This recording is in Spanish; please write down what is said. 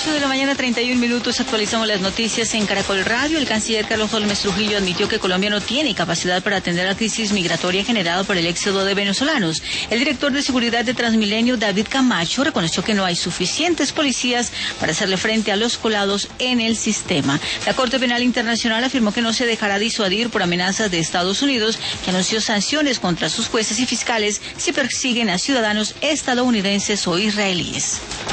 8:31 a.m, actualizamos las noticias en Caracol Radio. El canciller Carlos Holmes Trujillo admitió que Colombia no tiene capacidad para atender la crisis migratoria generada por el éxodo de venezolanos. El director de seguridad de Transmilenio, David Camacho, reconoció que no hay suficientes policías para hacerle frente a los colados en el sistema. La Corte Penal Internacional afirmó que no se dejará disuadir por amenazas de Estados Unidos, que anunció sanciones contra sus jueces y fiscales si persiguen a ciudadanos estadounidenses o israelíes.